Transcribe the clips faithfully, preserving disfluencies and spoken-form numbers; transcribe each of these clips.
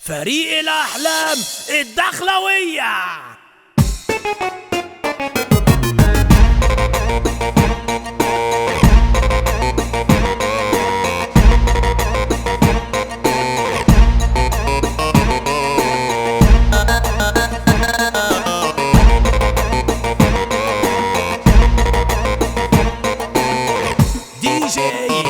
فريق الأحلام الدخلوية. دي جي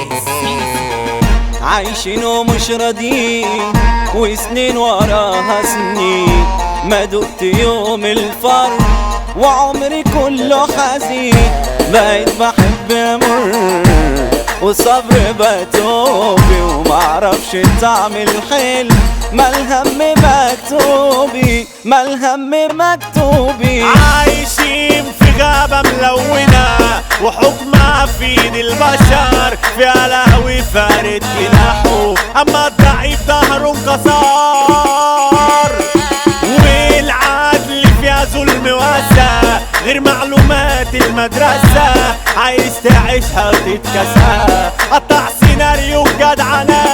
عايشين ومش راضيين وسنين وراها سنين، ما دقت يوم الفرح وعمري كله حزين. بقيت بحب امر والصبر بتوبي، ومعرفش طعم الحلم ما الهم مكتوبي، ما الهم مكتوبي. عايشين في غابة ملونة وحكمها في ايد البشر، فيها لهوي فارد جناحه اما الضعيف ظهره انكسر، والعدل فيها ظلم واسع غير معلومات المدرسة. عايز تعيشها وتتكسى قطع سيناريو جدعنة.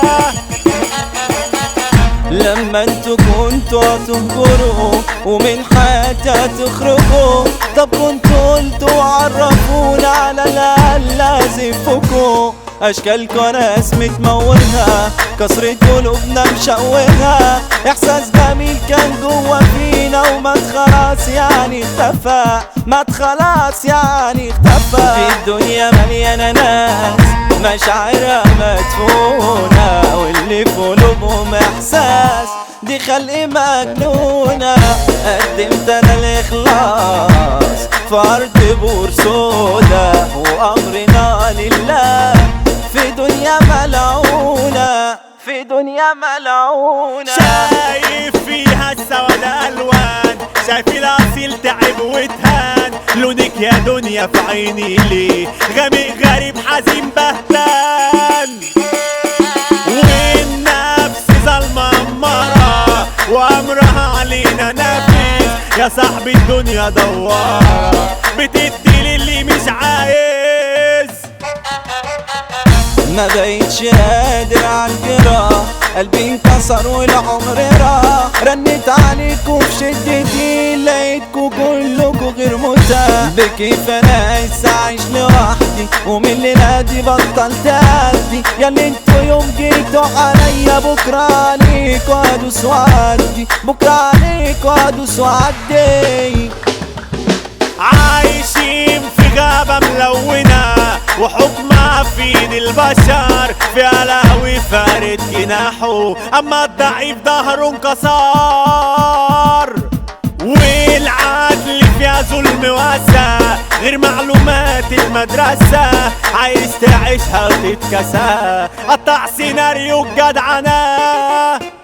لما انتوا كنتوا هتهجروا ومن حياتي هتخرجوا، طب كنتوا قلتوا عرفونا على الأقل أزفكوا. أشكالكوا ناس متموهة كسرة قلوبنا مشوهة، إحساس جميل كان جوا فينا ومات خلاص يعني اختفى، مات خلاص يعني اختفى. في الدنيا مليانة ناس مشاعرها مدفونة، واللي في قلوبهم إحساس دي خلق مجنونة. قدمت أنا الإخلاص في أرض بور سودا، وأمرنا لله في دنيا ملعونة، في دنيا ملعونة. شايف فيها السواد ألوان، شايف الأصيل تعب واتهان. لونك يا دنيا في عيني ليه غامق غريب حزين بهتان، والنفس ظلمة أمارة وأمرها علينا نافذ. يا صاحبي الدنيا دوارة بتدي للي مش عايز. ما بقيتش قادر عالجراح، قلبي انكسر والعمر راح. رنيت عليكوا في شدتي لقيتكوا كلكوا غير متاح. بكيف انا عايز اعيش لوحدي ومن الليلة دي بطلت ادي. ياللي انتوا يوم جيتوا عليا بكرة عليكوا ادوس وعدي، بكرة عليكوا ادوس وعدي. عايشين في غابة ملونة وحكمها في ايد البشر، فيها لهوي فارد جناحه اما الضعيف ظهره انكسر، والعدل فيها ظلم واسع غير معلومات المدرسة. عايز تعيشها وتتكسى قطع سيناريو جدعنة.